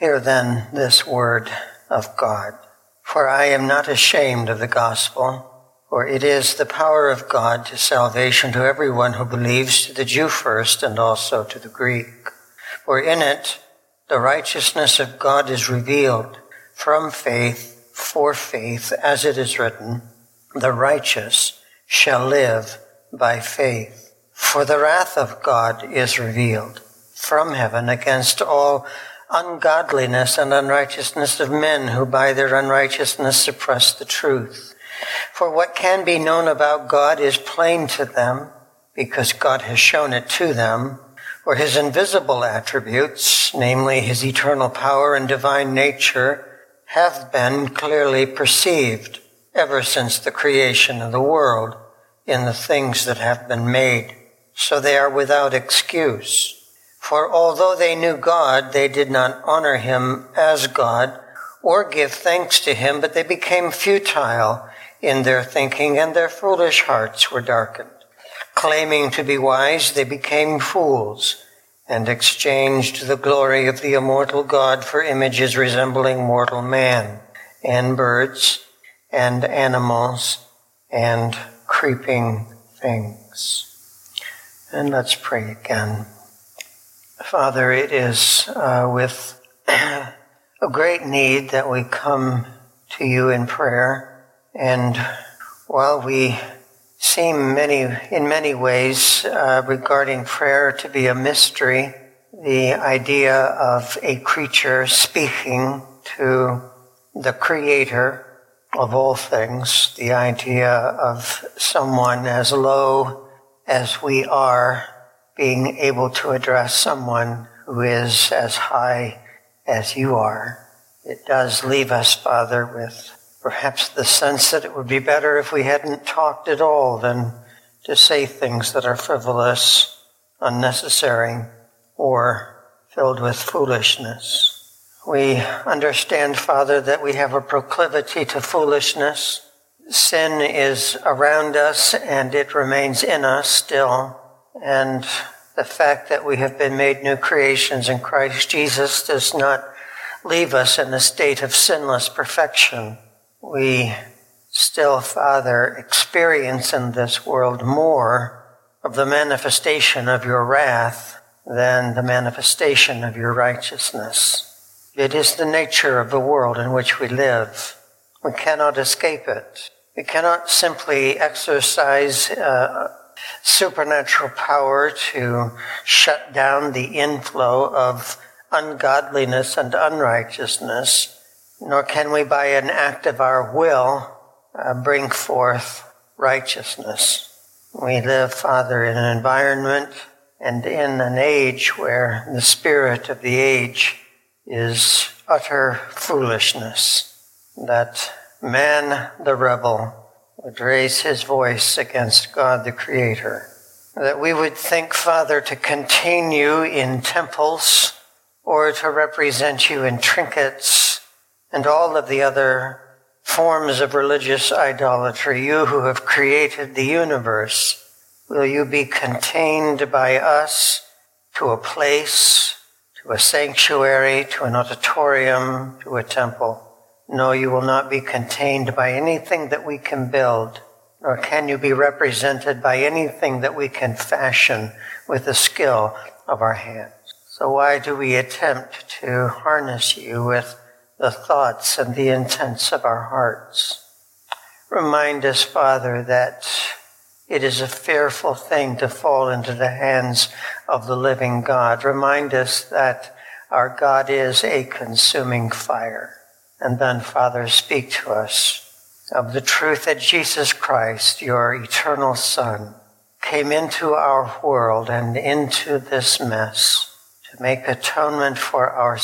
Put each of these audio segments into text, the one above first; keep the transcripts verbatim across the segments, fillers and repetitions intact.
Hear then this word of God. For I am not ashamed of the gospel, for it is the power of God to salvation to everyone who believes, to the Jew first and also to the Greek. For in it the righteousness of God is revealed from faith for faith, as it is written, the righteous shall live by faith. For the wrath of God is revealed from heaven against all ungodliness and unrighteousness of men who by their unrighteousness suppress the truth. For what can be known about God is plain to them, because God has shown it to them. For his invisible attributes, namely his eternal power and divine nature, have been clearly perceived ever since the creation of the world in the things that have been made. So they are without excuse. For although they knew God, they did not honor him as God or give thanks to him, but they became futile in their thinking, and their foolish hearts were darkened. Claiming to be wise, they became fools and exchanged the glory of the immortal God for images resembling mortal man and birds and animals and creeping things. And let's pray again. Father, it is uh, with a great need that we come to you in prayer. And while we seem many, in many ways uh, regarding prayer to be a mystery, the idea of a creature speaking to the Creator of all things, the idea of someone as low as we are being able to address someone who is as high as you are. It does leave us, Father, with perhaps the sense that it would be better if we hadn't talked at all than to say things that are frivolous, unnecessary, or filled with foolishness. We understand, Father, that we have a proclivity to foolishness. Sin is around us and it remains in us still. And the fact that we have been made new creations in Christ Jesus does not leave us in a state of sinless perfection. We still, Father, experience in this world more of the manifestation of your wrath than the manifestation of your righteousness. It is the nature of the world in which we live. We cannot escape it. We cannot simply exercise uh, supernatural power to shut down the inflow of ungodliness and unrighteousness, nor can we by an act of our will uh, bring forth righteousness. We live, Father, in an environment and in an age where the spirit of the age is utter foolishness, that man, the rebel, would raise his voice against God, the Creator. That we would think, Father, to contain you in temples or to represent you in trinkets and all of the other forms of religious idolatry. You who have created the universe, will you be contained by us to a place, to a sanctuary, to an auditorium, to a temple? No, you will not be contained by anything that we can build, nor can you be represented by anything that we can fashion with the skill of our hands. So why do we attempt to harness you with the thoughts and the intents of our hearts? Remind us, Father, that it is a fearful thing to fall into the hands of the living God. Remind us that our God is a consuming fire. And then, Father, speak to us of the truth that Jesus Christ, your eternal Son, came into our world and into this mess to make atonement for our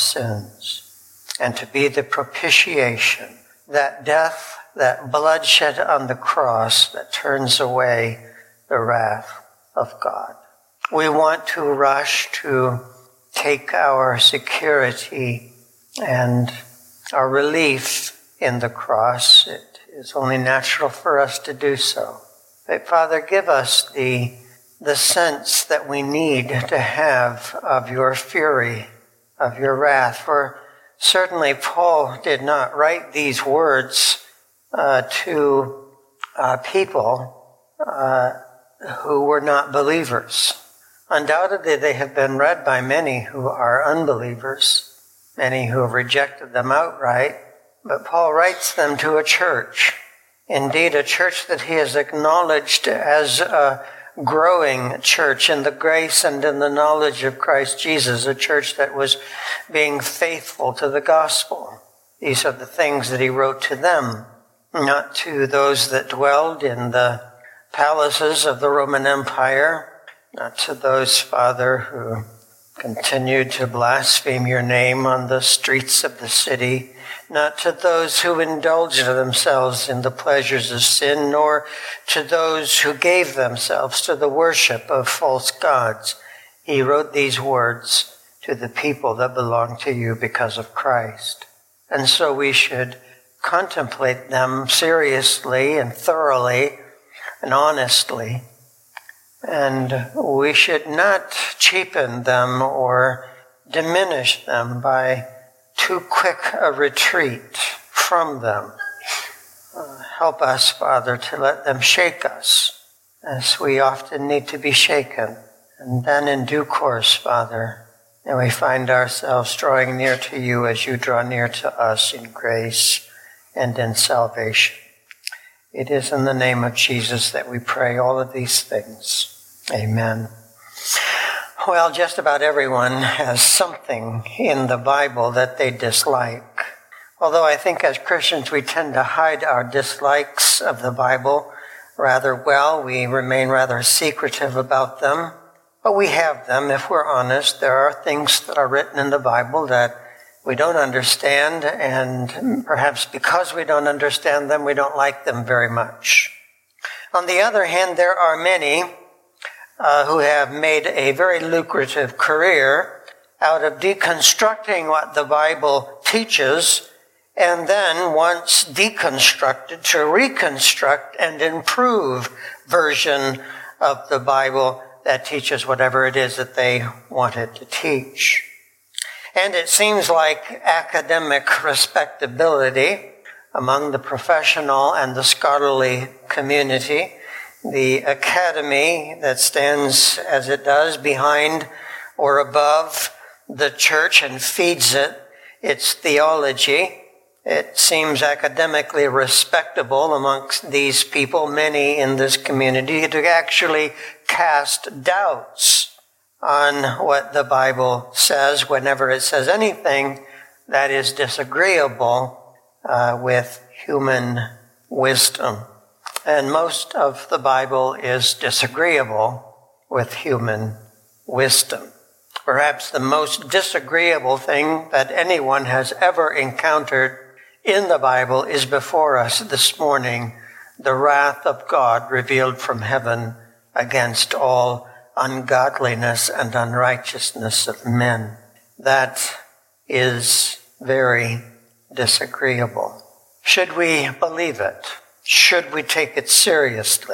sins and to be the propitiation, that death, that bloodshed on the cross that turns away the wrath of God. We want to rush to take our security and our relief in the cross. It is only natural for us to do so. But Father, give us the, the sense that we need to have of your fury, of your wrath. For certainly Paul did not write these words uh, to uh, people uh, who were not believers. Undoubtedly, they have been read by many who are unbelievers, many who have rejected them outright, but Paul writes them to a church, indeed a church that he has acknowledged as a growing church in the grace and in the knowledge of Christ Jesus, a church that was being faithful to the gospel. These are the things that he wrote to them, not to those that dwelled in the palaces of the Roman Empire, not to those, Father, who continued to blaspheme your name on the streets of the city, not to those who indulged themselves in the pleasures of sin, nor to those who gave themselves to the worship of false gods. He wrote these words to the people that belong to you because of Christ. And so we should contemplate them seriously and thoroughly and honestly. And we should not cheapen them or diminish them by too quick a retreat from them. Uh, help us, Father, to let them shake us, as we often need to be shaken. And then in due course, Father, may we find ourselves drawing near to you as you draw near to us in grace and in salvation. It is in the name of Jesus that we pray all of these things. Amen. Well, just about everyone has something in the Bible that they dislike. Although I think as Christians we tend to hide our dislikes of the Bible rather well. We remain rather secretive about them. But we have them, if we're honest. There are things that are written in the Bible that we don't understand, and perhaps because we don't understand them, we don't like them very much. On the other hand, there are many uh, who have made a very lucrative career out of deconstructing what the Bible teaches, and then once deconstructed, to reconstruct and improve version of the Bible that teaches whatever it is that they want it to teach. And it seems like academic respectability among the professional and the scholarly community, the academy that stands as it does behind or above the church and feeds it its theology, it seems academically respectable amongst these people, many in this community, to actually cast doubts on what the Bible says whenever it says anything that is disagreeable uh, with human wisdom. And most of the Bible is disagreeable with human wisdom. Perhaps the most disagreeable thing that anyone has ever encountered in the Bible is before us this morning, the wrath of God revealed from heaven against all ungodliness and unrighteousness of men. That is very disagreeable. Should we believe it? Should we take it seriously?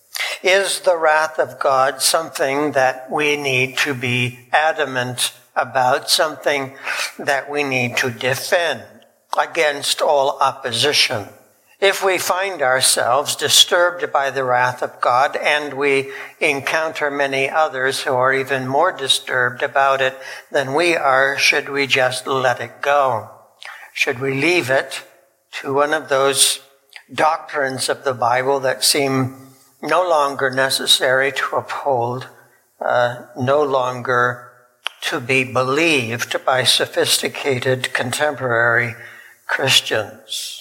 Is the wrath of God something that we need to be adamant about, something that we need to defend against all opposition? If we find ourselves disturbed by the wrath of God, and we encounter many others who are even more disturbed about it than we are, should we just let it go? Should we leave it to one of those doctrines of the Bible that seem no longer necessary to uphold, uh, no longer to be believed by sophisticated contemporary Christians?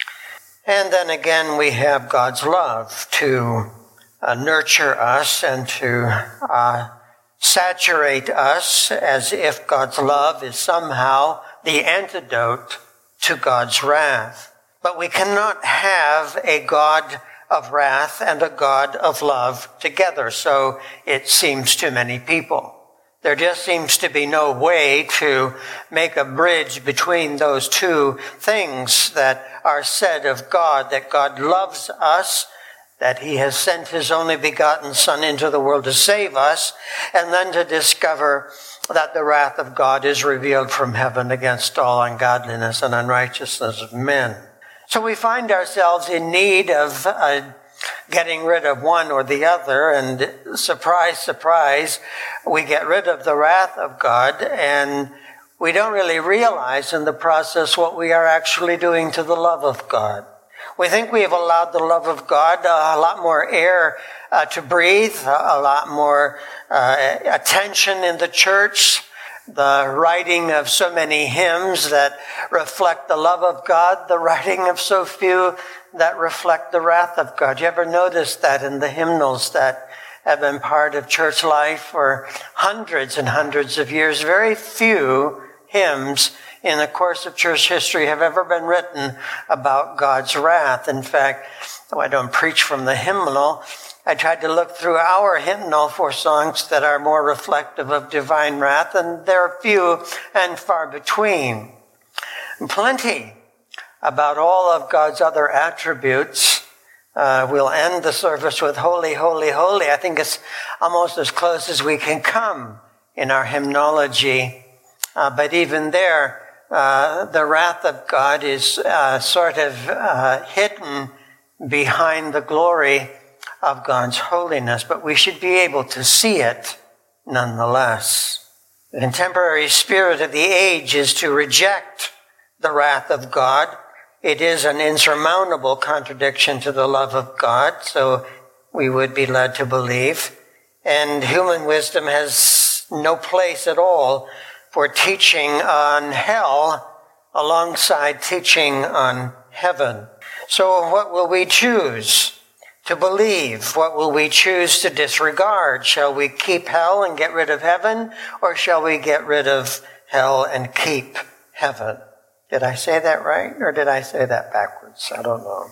And then again, we have God's love to uh, nurture us and to uh, saturate us, as if God's love is somehow the antidote to God's wrath. But we cannot have a God of wrath and a God of love together, so it seems to many people. There just seems to be no way to make a bridge between those two things that are said of God, that God loves us, that he has sent his only begotten Son into the world to save us, and then to discover that the wrath of God is revealed from heaven against all ungodliness and unrighteousness of men. So we find ourselves in need of uh, getting rid of one or the other, and surprise, surprise, we get rid of the wrath of God, and we don't really realize in the process what we are actually doing to the love of God. We think we have allowed the love of God uh, a lot more air uh, to breathe, a lot more uh, attention in the church, the writing of so many hymns that reflect the love of God, the writing of so few that reflect the wrath of God. You ever notice that in the hymnals that have been part of church life for hundreds and hundreds of years? Very few hymns in the course of church history have ever been written about God's wrath. In fact, though I don't preach from the hymnal, I tried to look through our hymnal for songs that are more reflective of divine wrath, and there are few and far between. Plenty about all of God's other attributes. Uh, we'll end the service with holy, holy, holy. I think it's almost as close as we can come in our hymnology. Uh, but even there, uh, the wrath of God is uh, sort of uh, hidden behind the glory of God's holiness. But we should be able to see it nonetheless. The contemporary spirit of the age is to reject the wrath of God. It is an insurmountable contradiction to the love of God, so we would be led to believe. And human wisdom has no place at all for teaching on hell alongside teaching on heaven. So what will we choose to believe? What will we choose to disregard? Shall we keep hell and get rid of heaven, or shall we get rid of hell and keep heaven? Did I say that right, or did I say that backwards? I don't know.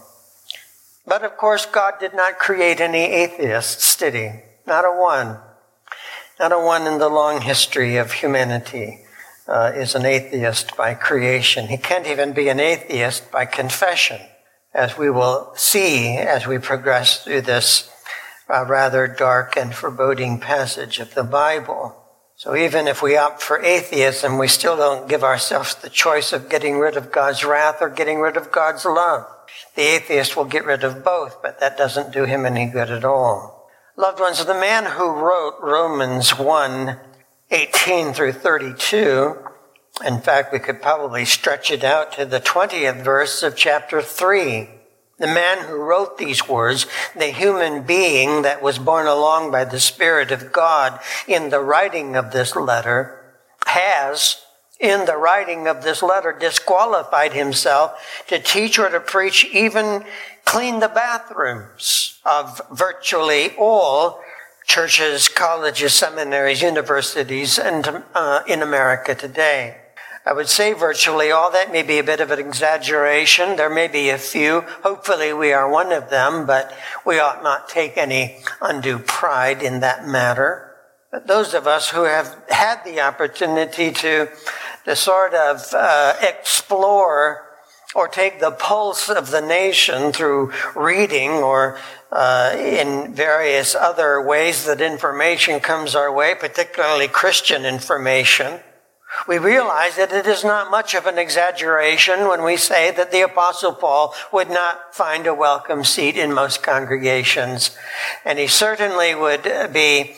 But of course, God did not create any atheists, did he? Not a one. Not a one in the long history of humanity uh, is an atheist by creation. He can't even be an atheist by confession, as we will see as we progress through this uh, rather dark and foreboding passage of the Bible. So even if we opt for atheism, we still don't give ourselves the choice of getting rid of God's wrath or getting rid of God's love. The atheist will get rid of both, but that doesn't do him any good at all. Loved ones, the man who wrote Romans one, eighteen through thirty-two, in fact, we could probably stretch it out to the twentieth verse of chapter three. The man who wrote these words, the human being that was borne along by the Spirit of God in the writing of this letter, has, in the writing of this letter, disqualified himself to teach or to preach, even clean the bathrooms of virtually all churches, colleges, seminaries, universities, and uh, in America today. I would say virtually all. That may be a bit of an exaggeration. There may be a few. Hopefully we are one of them, but we ought not take any undue pride in that matter. But those of us who have had the opportunity to, to sort of uh, explore or take the pulse of the nation through reading or uh, in various other ways that information comes our way, particularly Christian information, we realize that it is not much of an exaggeration when we say that the Apostle Paul would not find a welcome seat in most congregations. And he certainly would be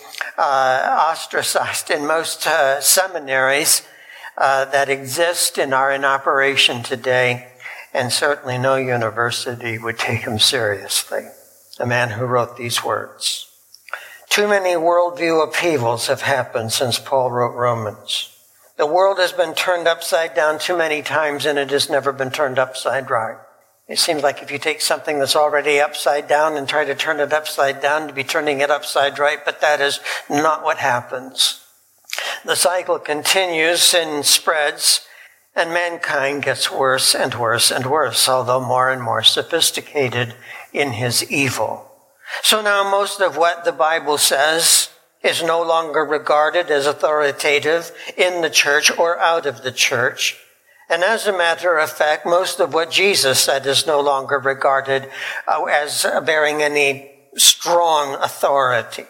uh, ostracized in most uh, seminaries uh, that exist and are in operation today. And certainly no university would take him seriously. The man who wrote these words. Too many worldview upheavals have happened since Paul wrote Romans. The world has been turned upside down too many times, and it has never been turned upside right. It seems like if you take something that's already upside down and try to turn it upside down, to be turning it upside right, but that is not what happens. The cycle continues and spreads, and mankind gets worse and worse and worse, although more and more sophisticated in his evil. So now most of what the Bible says is no longer regarded as authoritative in the church or out of the church. And as a matter of fact, most of what Jesus said is no longer regarded uh, as bearing any strong authority.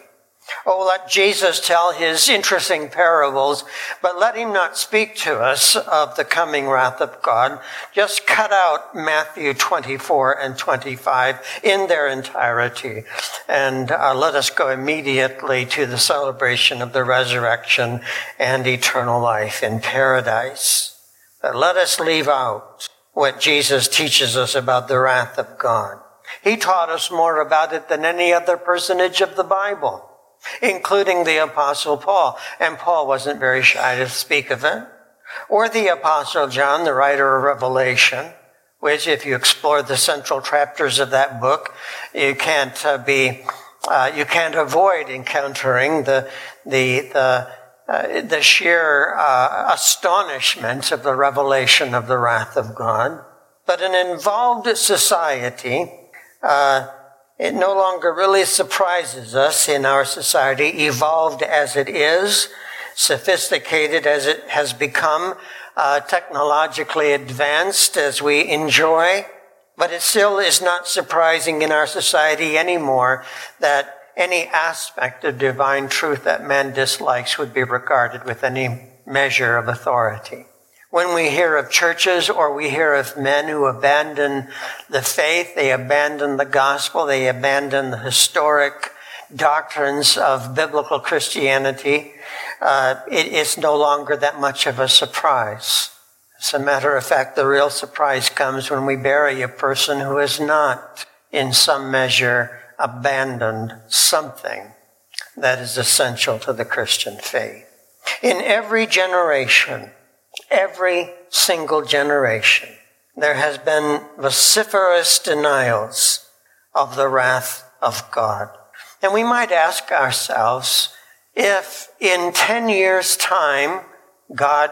Oh, let Jesus tell his interesting parables, but let him not speak to us of the coming wrath of God. Just cut out Matthew twenty-four and twenty-five in their entirety, and uh, let us go immediately to the celebration of the resurrection and eternal life in paradise. But let us leave out what Jesus teaches us about the wrath of God. He taught us more about it than any other personage of the Bible, including the Apostle Paul. And Paul wasn't very shy to speak of it. Or the Apostle John, the writer of Revelation, which if you explore the central chapters of that book, you can't uh, be, uh, you can't avoid encountering the, the, the, uh, the sheer uh, astonishment of the revelation of the wrath of God. But an involved society, uh, it no longer really surprises us in our society, evolved as it is, sophisticated as it has become, uh, technologically advanced as we enjoy. But it still is not surprising in our society anymore that any aspect of divine truth that man dislikes would be regarded with any measure of authority. When we hear of churches or we hear of men who abandon the faith, they abandon the gospel, they abandon the historic doctrines of biblical Christianity, uh, it is no longer that much of a surprise. As a matter of fact, the real surprise comes when we bury a person who has not, in some measure, abandoned something that is essential to the Christian faith. In every generation, Every single generation, there has been vociferous denials of the wrath of God. And we might ask ourselves if in ten years' time, God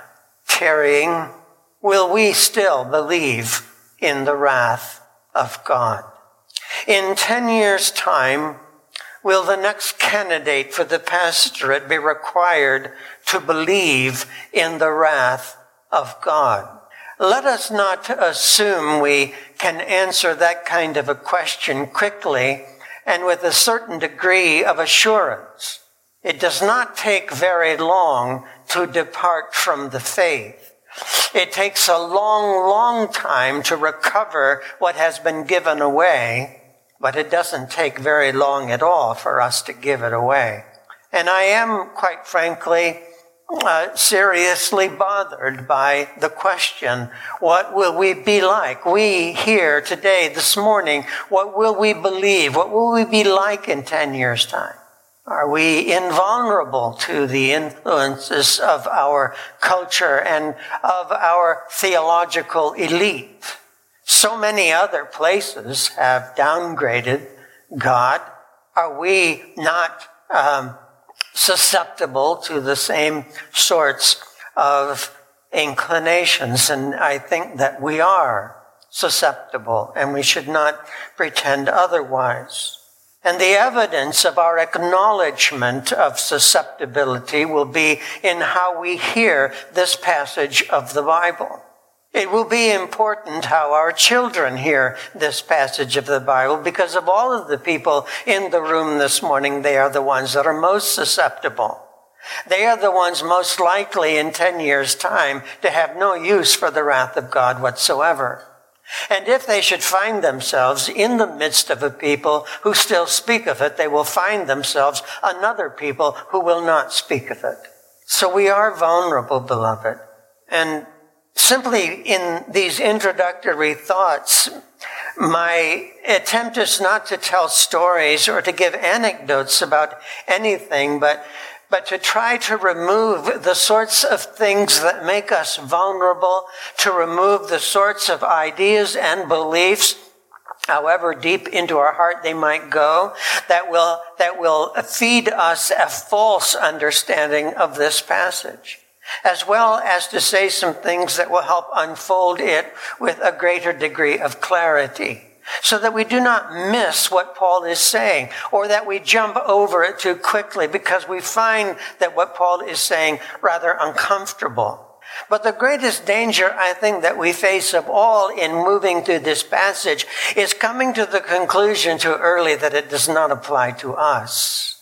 tarrying, will we still believe in the wrath of God? In ten years' time, will the next candidate for the pastorate be required to believe in the wrath of God? Let us not assume we can answer that kind of a question quickly and with a certain degree of assurance. It does not take very long to depart from the faith. It takes a long, long time to recover what has been given away, but it doesn't take very long at all for us to give it away. And I am, quite frankly, Uh, seriously bothered by the question, what will we be like? We here today, this morning, what will we believe? What will we be like in ten years' time? Are we invulnerable to the influences of our culture and of our theological elite? So many other places have downgraded God. Are we not um susceptible to the same sorts of inclinations? And I think that we are susceptible, and we should not pretend otherwise. And the evidence of our acknowledgement of susceptibility will be in how we hear this passage of the Bible. It will be important how our children hear this passage of the Bible, because of all of the people in the room this morning, they are the ones that are most susceptible. They are the ones most likely in ten years' time to have no use for the wrath of God whatsoever. And if they should find themselves in the midst of a people who still speak of it, they will find themselves another people who will not speak of it. So we are vulnerable, beloved. And simply in these introductory thoughts, my attempt is not to tell stories or to give anecdotes about anything, but, but to try to remove the sorts of things that make us vulnerable, to remove the sorts of ideas and beliefs, however deep into our heart they might go, that will, that will feed us a false understanding of this passage, as well as to say some things that will help unfold it with a greater degree of clarity, so that we do not miss what Paul is saying, or that we jump over it too quickly because we find that what Paul is saying rather uncomfortable. But the greatest danger, I think, that we face of all in moving through this passage is coming to the conclusion too early that it does not apply to us.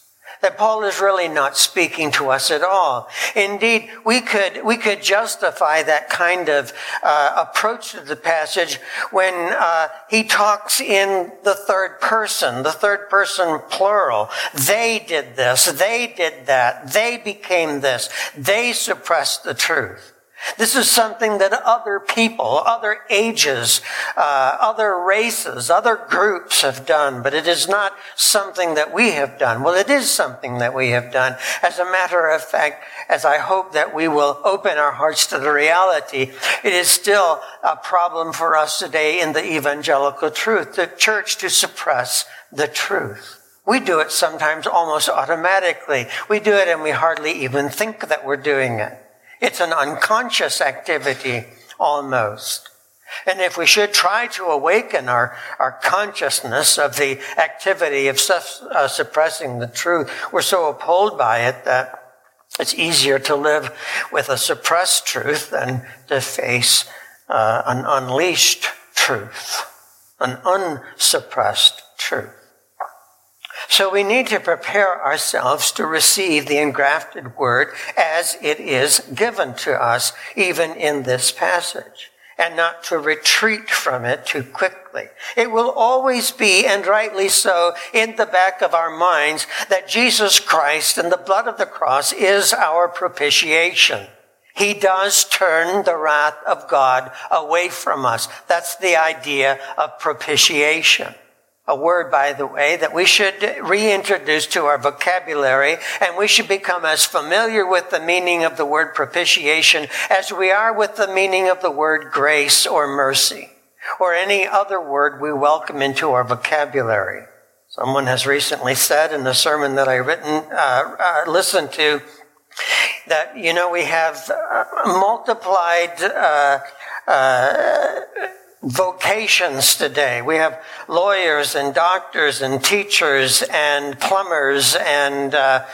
that Paul is really not speaking to us at all. Indeed, we could we could justify that kind of uh, approach to the passage when uh, he talks in the third person, the third person plural. They did this, they did that, they became this, they suppressed the truth. This is something that other people, other ages, uh, other races, other groups have done, but it is not something that we have done. Well, it is something that we have done. As a matter of fact, as I hope that we will open our hearts to the reality, it is still a problem for us today in the evangelical truth, the church to suppress the truth. We do it sometimes almost automatically. We do it and we hardly even think that we're doing it. It's an unconscious activity, almost. And if we should try to awaken our, our consciousness of the activity of uh, suppressing the truth, we're so appalled by it that it's easier to live with a suppressed truth than to face uh, an unleashed truth, an unsuppressed truth. So we need to prepare ourselves to receive the engrafted word as it is given to us, even in this passage, and not to retreat from it too quickly. It will always be, and rightly so, in the back of our minds that Jesus Christ and the blood of the cross is our propitiation. He does turn the wrath of God away from us. That's the idea of propitiation. A word, by the way, that we should reintroduce to our vocabulary, and we should become as familiar with the meaning of the word propitiation as we are with the meaning of the word grace or mercy, or any other word we welcome into our vocabulary. Someone has recently said in a sermon that I written, uh, uh, listened to, that, you know, we have uh, multiplied uh, uh vocations today. We have lawyers and doctors and teachers and plumbers and uh,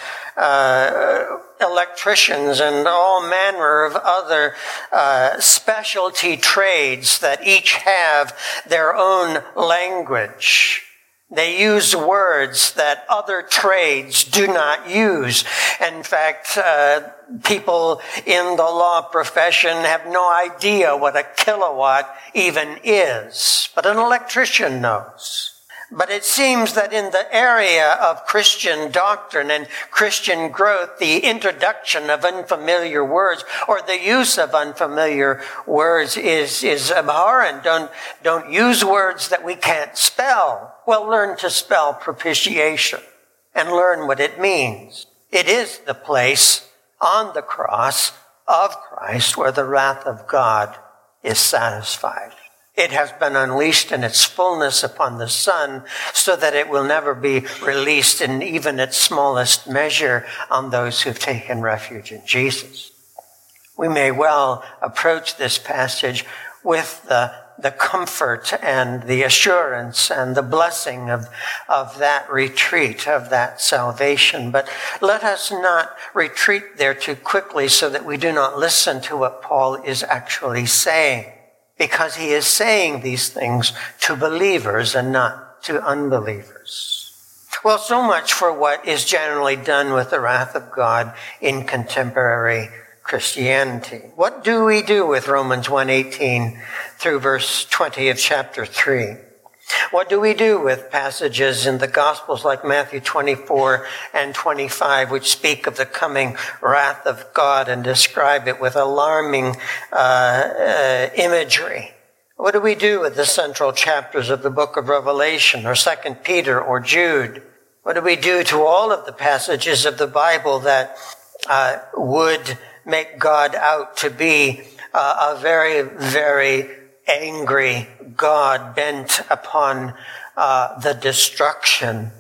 uh, electricians and all manner of other uh, specialty trades that each have their own language. They use words that other trades do not use. In fact, uh, people in the law profession have no idea what a kilowatt even is, but an electrician knows. But it seems that in the area of Christian doctrine and Christian growth, the introduction of unfamiliar words or the use of unfamiliar words is, is abhorrent. Don't, don't use words that we can't spell. Well, learn to spell propitiation and learn what it means. It is the place on the cross of Christ where the wrath of God is satisfied. It has been unleashed in its fullness upon the Son so that it will never be released in even its smallest measure on those who've taken refuge in Jesus. We may well approach this passage with the, the comfort and the assurance and the blessing of, of that retreat, of that salvation. But let us not retreat there too quickly so that we do not listen to what Paul is actually saying, because he is saying these things to believers and not to unbelievers. Well, so much for what is generally done with the wrath of God in contemporary Christianity. What do we do with Romans one eighteen through verse twenty of chapter three? What do we do with passages in the Gospels like Matthew twenty-four and twenty-five, which speak of the coming wrath of God and describe it with alarming uh, uh, imagery? What do we do with the central chapters of the book of Revelation or Second Peter or Jude? What do we do to all of the passages of the Bible that uh, would make God out to be uh, a very, very angry God bent upon uh, the destruction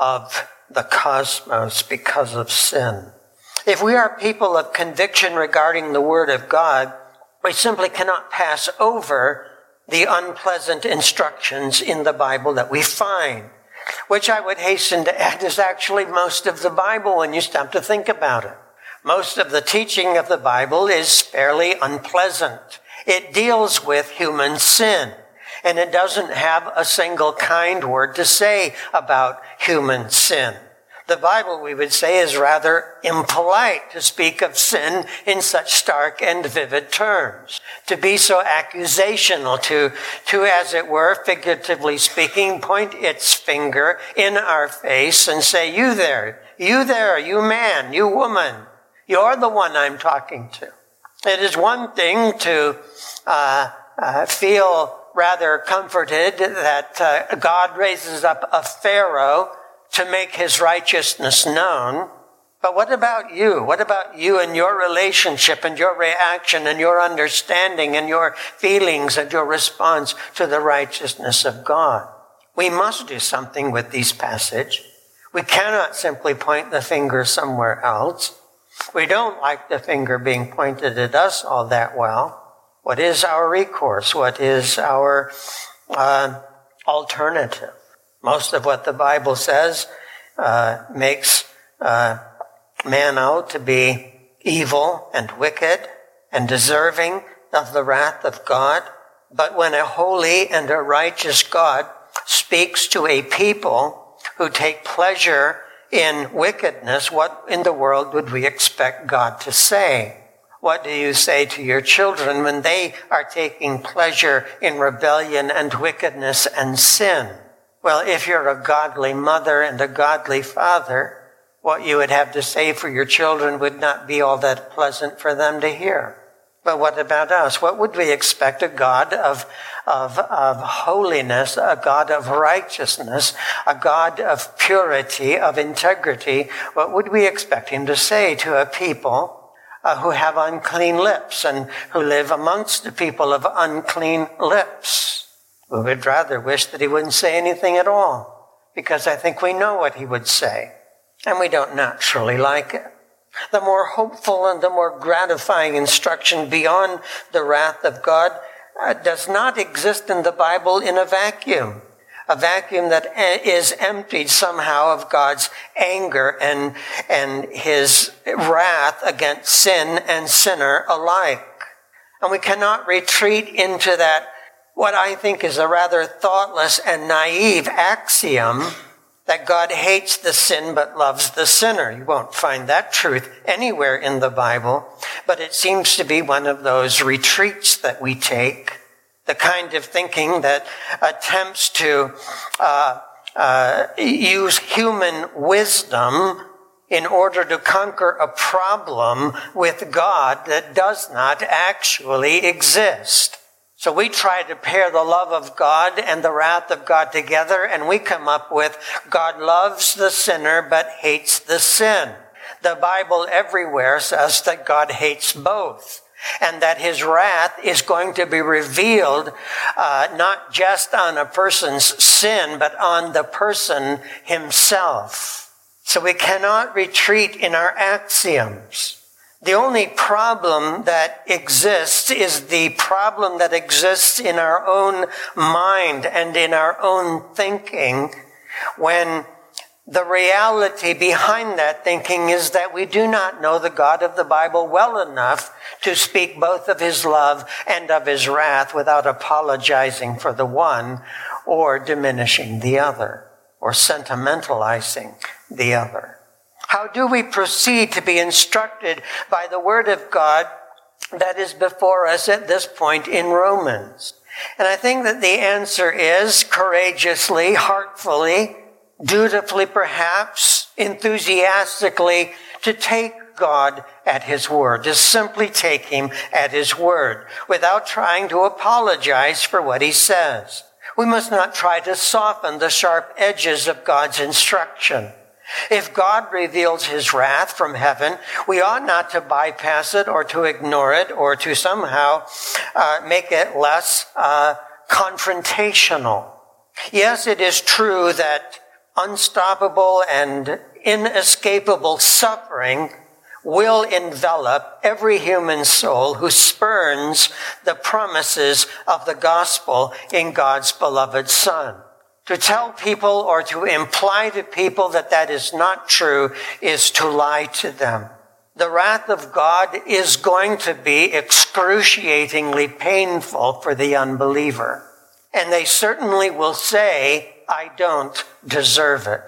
of the cosmos because of sin? If we are people of conviction regarding the Word of God, we simply cannot pass over the unpleasant instructions in the Bible that we find, which I would hasten to add is actually most of the Bible when you stop to think about it. Most of the teaching of the Bible is fairly unpleasant. It deals with human sin, and it doesn't have a single kind word to say about human sin. The Bible, we would say, is rather impolite to speak of sin in such stark and vivid terms, to be so accusational, to, to, as it were, figuratively speaking, point its finger in our face and say, you there, you there, you man, you woman, you're the one I'm talking to. It is one thing to uh, uh, feel rather comforted that uh, God raises up a Pharaoh to make his righteousness known. But what about you? What about you and your relationship and your reaction and your understanding and your feelings and your response to the righteousness of God? We must do something with these passages. We cannot simply point the finger somewhere else. We don't like the finger being pointed at us all that well. What is our recourse? What is our uh, alternative? Most of what the Bible says uh, makes uh, man out to be evil and wicked and deserving of the wrath of God. But when a holy and a righteous God speaks to a people who take pleasure in wickedness, what in the world would we expect God to say? What do you say to your children when they are taking pleasure in rebellion and wickedness and sin? Well, if you're a godly mother and a godly father, what you would have to say for your children would not be all that pleasant for them to hear. But what about us? What would we expect a God of, of, of holiness, a God of righteousness, a God of purity, of integrity? What would we expect him to say to a people uh, who have unclean lips and who live amongst the people of unclean lips? We would rather wish that he wouldn't say anything at all, because I think we know what he would say, and we don't naturally like it. The more hopeful and the more gratifying instruction beyond the wrath of God uh, does not exist in the Bible in a vacuum, a vacuum that is emptied somehow of God's anger and, and his wrath against sin and sinner alike. And we cannot retreat into that, what I think is a rather thoughtless and naive axiom that God hates the sin but loves the sinner. You won't find that truth anywhere in the Bible, but it seems to be one of those retreats that we take, the kind of thinking that attempts to uh, uh, use human wisdom in order to conquer a problem with God that does not actually exist. So we try to pair the love of God and the wrath of God together, and we come up with God loves the sinner but hates the sin. The Bible everywhere says that God hates both, and that his wrath is going to be revealed uh, not just on a person's sin, but on the person himself. So we cannot retreat in our axioms. The only problem that exists is the problem that exists in our own mind and in our own thinking, when the reality behind that thinking is that we do not know the God of the Bible well enough to speak both of his love and of his wrath without apologizing for the one or diminishing the other or sentimentalizing the other. How do we proceed to be instructed by the Word of God that is before us at this point in Romans? And I think that the answer is courageously, heartfully, dutifully perhaps, enthusiastically, to take God at his word, to simply take him at his word, without trying to apologize for what he says. We must not try to soften the sharp edges of God's instruction. If God reveals his wrath from heaven, we ought not to bypass it or to ignore it or to somehow uh, make it less uh, confrontational. Yes, it is true that unstoppable and inescapable suffering will envelop every human soul who spurns the promises of the gospel in God's beloved Son. To tell people or to imply to people that that is not true is to lie to them. The wrath of God is going to be excruciatingly painful for the unbeliever. And they certainly will say, I don't deserve it.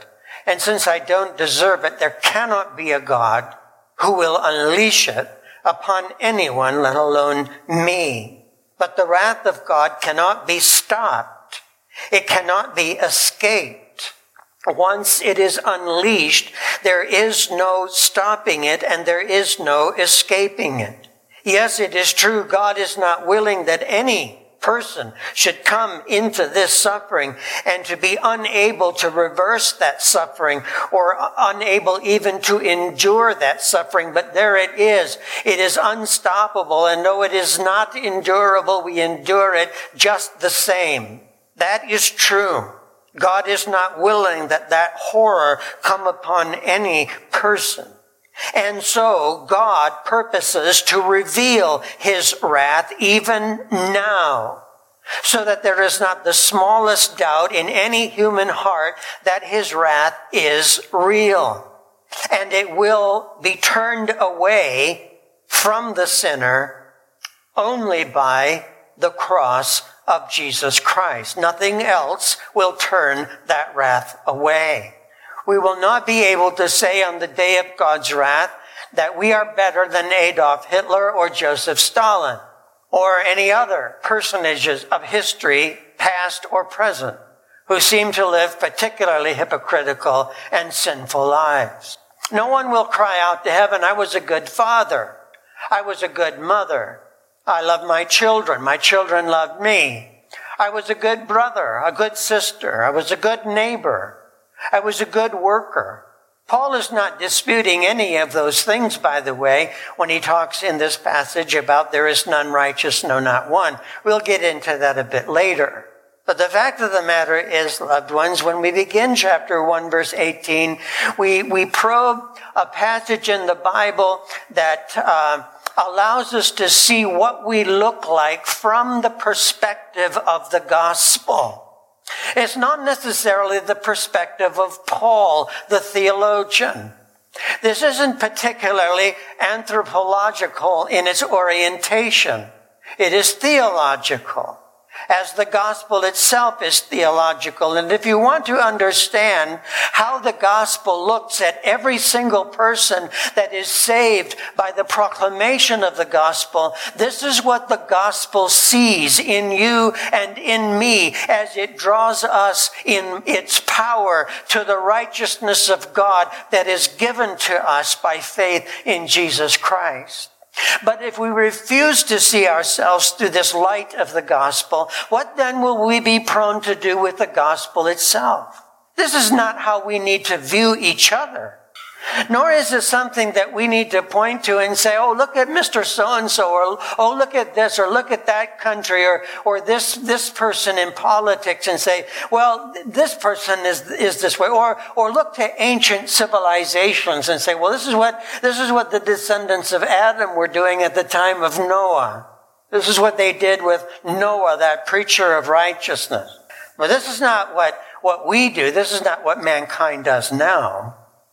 And since I don't deserve it, there cannot be a God who will unleash it upon anyone, let alone me. But the wrath of God cannot be stopped. It cannot be escaped. Once it is unleashed, there is no stopping it and there is no escaping it. Yes, it is true, God is not willing that any person should come into this suffering and to be unable to reverse that suffering or unable even to endure that suffering. But there it is. It is unstoppable. And though it is not endurable, we endure it just the same. That is true. God is not willing that that horror come upon any person. And so God purposes to reveal his wrath even now, so that there is not the smallest doubt in any human heart that his wrath is real. And it will be turned away from the sinner only by the cross of Jesus Christ. Nothing else will turn that wrath away. We will not be able to say on the day of God's wrath that we are better than Adolf Hitler or Joseph Stalin or any other personages of history, past or present, who seem to live particularly hypocritical and sinful lives. No one will cry out to heaven, I was a good father. I was a good mother. I loved my children. My children loved me. I was a good brother, a good sister. I was a good neighbor. I was a good worker. Paul is not disputing any of those things, by the way, when he talks in this passage about there is none righteous, no, not one. We'll get into that a bit later. But the fact of the matter is, loved ones, when we begin chapter one, verse eighteen, we, we probe a passage in the Bible that uh, allows us to see what we look like from the perspective of the gospel. It's not necessarily the perspective of Paul, the theologian. This isn't particularly anthropological in its orientation. It is theological, as the gospel itself is theological. And if you want to understand how the gospel looks at every single person that is saved by the proclamation of the gospel, this is what the gospel sees in you and in me as it draws us in its power to the righteousness of God that is given to us by faith in Jesus Christ. But if we refuse to see ourselves through this light of the gospel, what then will we be prone to do with the gospel itself? This is not how we need to view each other. Nor is it something that we need to point to and say, oh, look at Mister So-and-so, or oh, look at this, or look at that country, or or this this person in politics, and say, well, this person is is this way, or or look to ancient civilizations and say, well, this is what this is what the descendants of Adam were doing at the time of Noah. This is what they did with Noah, that preacher of righteousness. But this is not what what we do. This is not what mankind does now.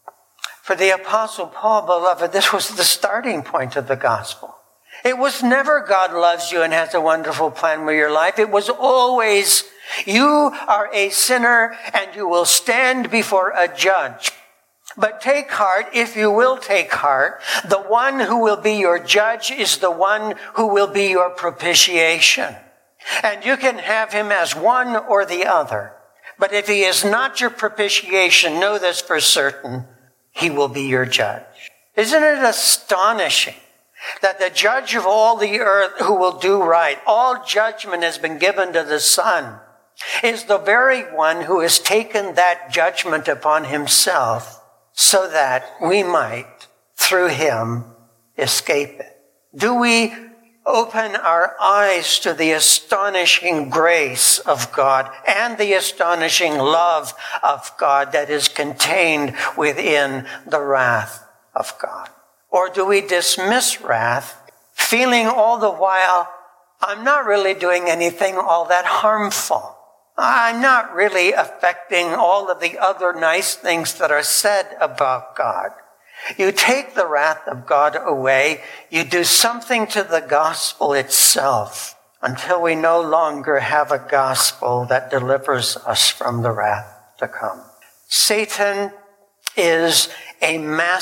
For the Apostle Paul, beloved, this was the starting point of the gospel. It was never God loves you and has a wonderful plan with your life. It was always you are a sinner and you will stand before a judge. But take heart, if you will take heart, the one who will be your judge is the one who will be your propitiation. And you can have him as one or the other. But if he is not your propitiation, know this for certain. He will be your judge. Isn't it astonishing that the judge of all the earth who will do right, all judgment has been given to the Son, is the very one who has taken that judgment upon himself so that we might, through him, escape it? Do we open our eyes to the astonishing grace of God and the astonishing love of God that is contained within the wrath of God? Or do we dismiss wrath, feeling all the while, I'm not really doing anything all that harmful. I'm not really affecting all of the other nice things that are said about God. You take the wrath of God away, you do something to the gospel itself until we no longer have a gospel that delivers us from the wrath to come. Satan is a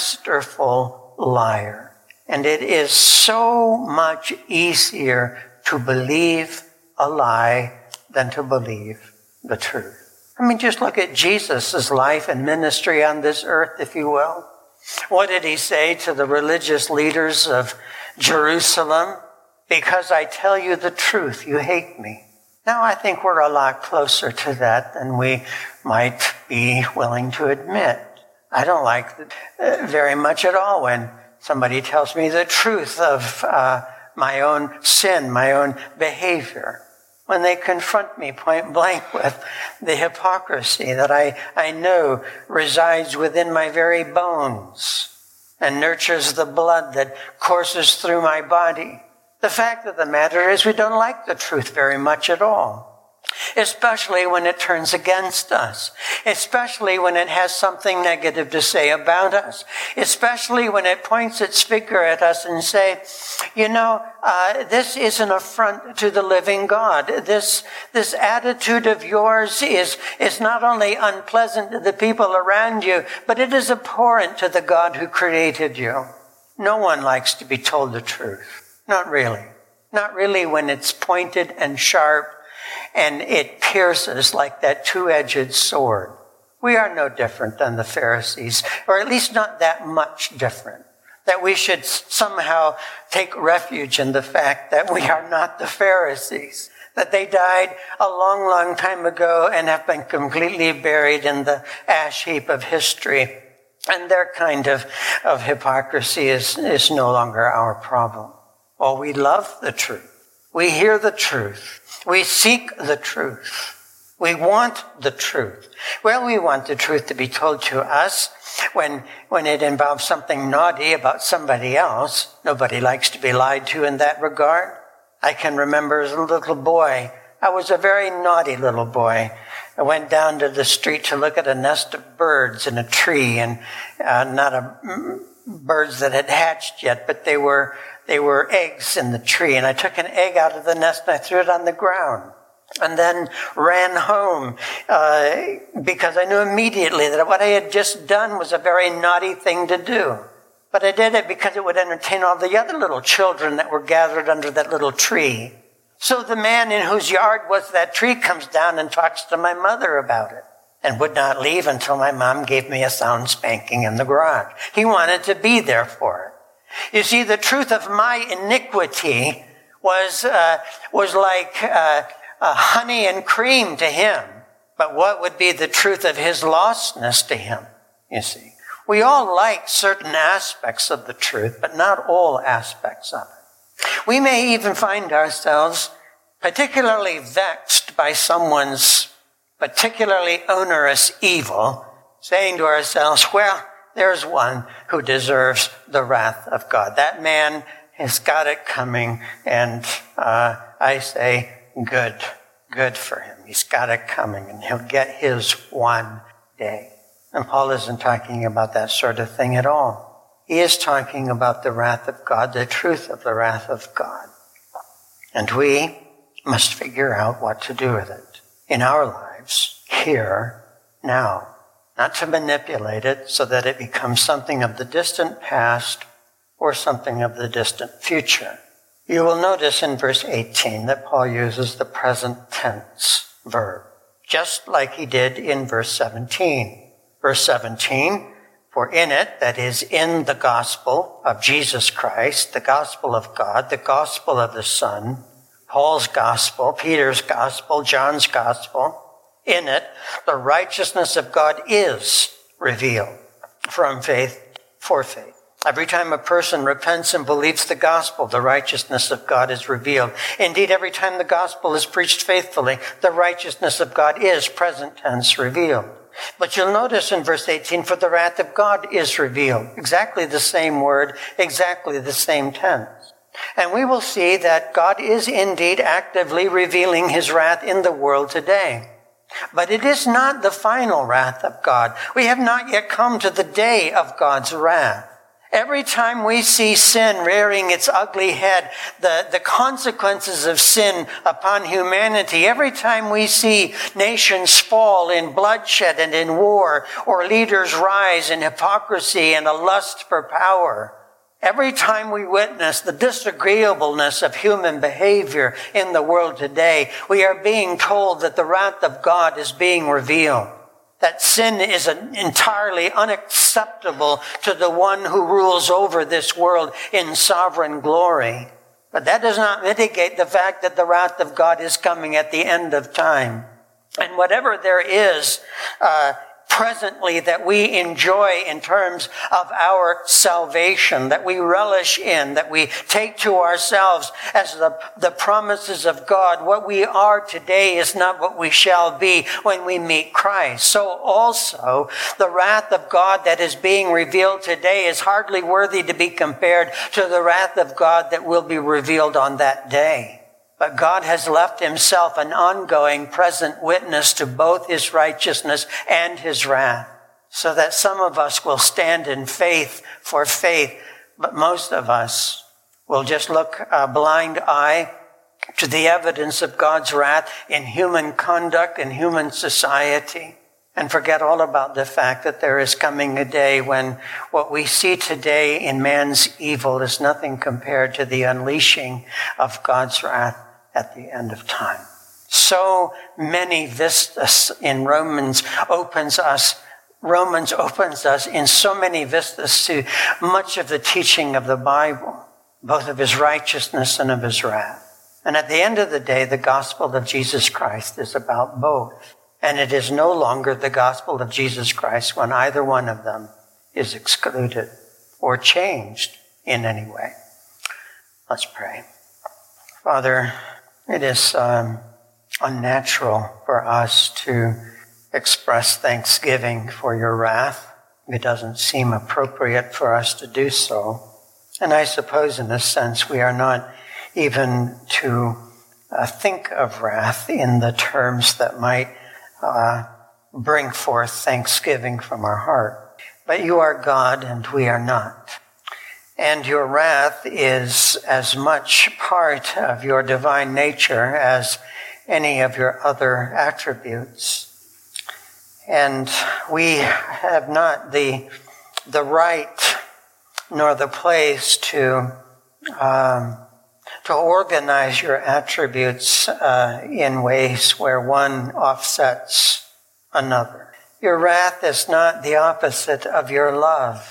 masterful liar. And it is so much easier to believe a lie than to believe the truth. I mean, just look at Jesus' life and ministry on this earth, if you will. What did he say to the religious leaders of Jerusalem? Because I tell you the truth, you hate me. Now, I think we're a lot closer to that than we might be willing to admit. I don't like it uh, very much at all when somebody tells me the truth of uh, my own sin, my own behavior. When they confront me point blank with the hypocrisy that I, I know resides within my very bones and nurtures the blood that courses through my body. The fact of the matter is we don't like the truth very much at all. Especially when it turns against us. Especially when it has something negative to say about us. Especially when it points its finger at us and say, you know, uh, this is an affront to the living God. This, this attitude of yours is, is not only unpleasant to the people around you, but it is abhorrent to the God who created you. No one likes to be told the truth. Not really. Not really when it's pointed and sharp and it pierces like that two-edged sword. We are no different than the Pharisees, or at least not that much different. That we should somehow take refuge in the fact that we are not the Pharisees. That they died a long, long time ago and have been completely buried in the ash heap of history. And their kind of, of hypocrisy is, is no longer our problem. Oh, we love the truth. We hear the truth. We seek the truth. We want the truth. Well, we want the truth to be told to us when, when it involves something naughty about somebody else. Nobody likes to be lied to in that regard. I can remember as a little boy, I was a very naughty little boy. I went down to the street to look at a nest of birds in a tree, and uh, not a, birds that had hatched yet, but they were They were eggs in the tree, and I took an egg out of the nest and I threw it on the ground and then ran home uh, because I knew immediately that what I had just done was a very naughty thing to do. But I did it because it would entertain all the other little children that were gathered under that little tree. So the man in whose yard was that tree comes down and talks to my mother about it and would not leave until my mom gave me a sound spanking in the garage. He wanted to be there for it. You see, the truth of my iniquity was uh, was like uh, uh, honey and cream to him. But what would be the truth of his lostness to him, you see? We all like certain aspects of the truth, but not all aspects of it. We may even find ourselves particularly vexed by someone's particularly onerous evil, saying to ourselves, well, there's one who deserves the wrath of God. That man has got it coming, and uh, I say, good, good for him. He's got it coming, and he'll get his one day. And Paul isn't talking about that sort of thing at all. He is talking about the wrath of God, the truth of the wrath of God. And we must figure out what to do with it in our lives, here, now. Not to manipulate it so that it becomes something of the distant past or something of the distant future. You will notice in verse eighteen that Paul uses the present tense verb, just like he did in verse seventeen. Verse seventeen, for in it, that is in the gospel of Jesus Christ, the gospel of God, the gospel of the Son, Paul's gospel, Peter's gospel, John's gospel, in it, the righteousness of God is revealed from faith for faith. Every time a person repents and believes the gospel, the righteousness of God is revealed. Indeed, every time the gospel is preached faithfully, the righteousness of God is, present tense, revealed. But you'll notice in verse eighteen, for the wrath of God is revealed. Exactly the same word, exactly the same tense. And we will see that God is indeed actively revealing his wrath in the world today. But it is not the final wrath of God. We have not yet come to the day of God's wrath. Every time we see sin rearing its ugly head, the, the consequences of sin upon humanity, every time we see nations fall in bloodshed and in war, or leaders rise in hypocrisy and a lust for power, every time we witness the disagreeableness of human behavior in the world today, we are being told that the wrath of God is being revealed. That sin is entirely unacceptable to the one who rules over this world in sovereign glory. But that does not mitigate the fact that the wrath of God is coming at the end of time. And whatever there is uh, presently that we enjoy in terms of our salvation, that we relish in, that we take to ourselves as the, the promises of God, what we are today is not what we shall be when we meet Christ. So also, the wrath of God that is being revealed today is hardly worthy to be compared to the wrath of God that will be revealed on that day. But God has left himself an ongoing present witness to both his righteousness and his wrath, so that some of us will stand in faith for faith, but most of us will just look a blind eye to the evidence of God's wrath in human conduct and human society, and forget all about the fact that there is coming a day when what we see today in man's evil is nothing compared to the unleashing of God's wrath at the end of time. So many vistas in Romans opens us, Romans opens us in so many vistas to much of the teaching of the Bible, both of his righteousness and of his wrath. And at the end of the day, the gospel of Jesus Christ is about both. And it is no longer the gospel of Jesus Christ when either one of them is excluded or changed in any way. Let's pray. Father, it is um, unnatural for us to express thanksgiving for your wrath. It doesn't seem appropriate for us to do so. And I suppose in a sense we are not even to uh, think of wrath in the terms that might uh, bring forth thanksgiving from our heart. But you are God and we are not. And your wrath is as much part of your divine nature as any of your other attributes. And we have not the, the right nor the place to, um, to organize your attributes uh, in ways where one offsets another. Your wrath is not the opposite of your love.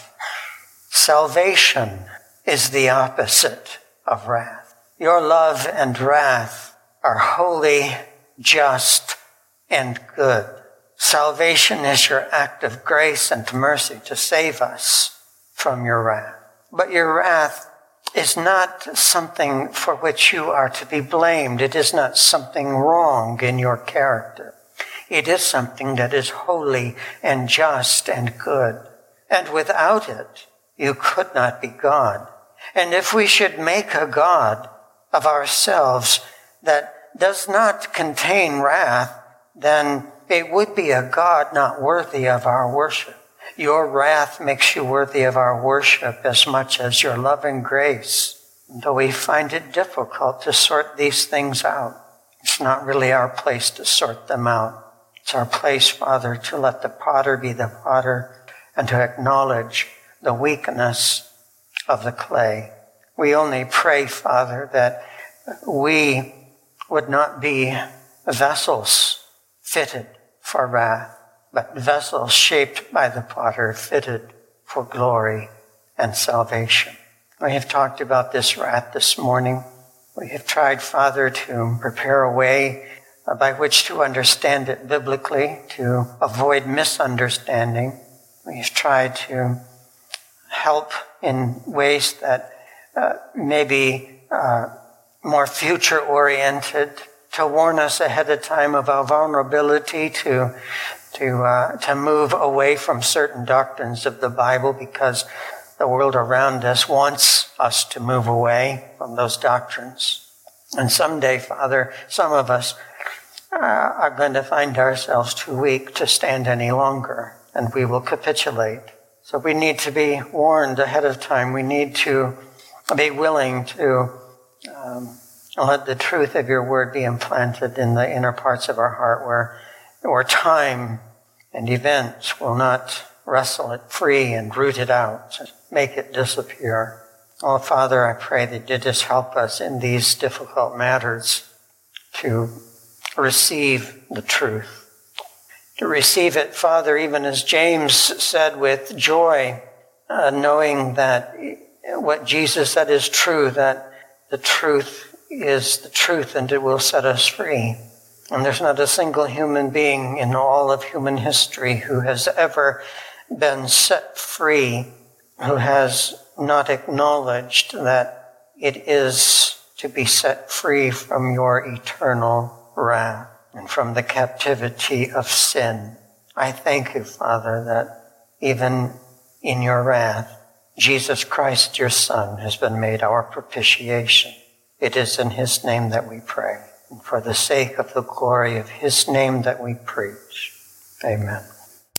Salvation is the opposite of wrath. Your love and wrath are holy, just, and good. Salvation is your act of grace and mercy to save us from your wrath. But your wrath is not something for which you are to be blamed. It is not something wrong in your character. It is something that is holy and just and good. And without it, you could not be God. And if we should make a God of ourselves that does not contain wrath, then it would be a God not worthy of our worship. Your wrath makes you worthy of our worship as much as your loving grace. Though we find it difficult to sort these things out, it's not really our place to sort them out. It's our place, Father, to let the potter be the potter and to acknowledge the weakness of the clay. We only pray, Father, that we would not be vessels fitted for wrath, but vessels shaped by the potter, fitted for glory and salvation. We have talked about this wrath this morning. We have tried, Father, to prepare a way by which to understand it biblically, to avoid misunderstanding. We have tried to help in ways that uh, may be uh, more future-oriented, to warn us ahead of time of our vulnerability to to uh, to move away from certain doctrines of the Bible, because the world around us wants us to move away from those doctrines. And someday, Father, some of us uh, are going to find ourselves too weak to stand any longer, and we will capitulate. So we need to be warned ahead of time. We need to be willing to um, let the truth of your word be implanted in the inner parts of our heart where, where time and events will not wrestle it free and root it out, make it disappear. Oh, Father, I pray that you just help us in these difficult matters to receive the truth. To receive it, Father, even as James said, with joy, uh, knowing that what Jesus said is true, that the truth is the truth and it will set us free. And there's not a single human being in all of human history who has ever been set free, who has not acknowledged that it is to be set free from your eternal wrath and from the captivity of sin. I thank you, Father, that even in your wrath, Jesus Christ, your Son, has been made our propitiation. It is in his name that we pray, and for the sake of the glory of his name that we preach. Amen.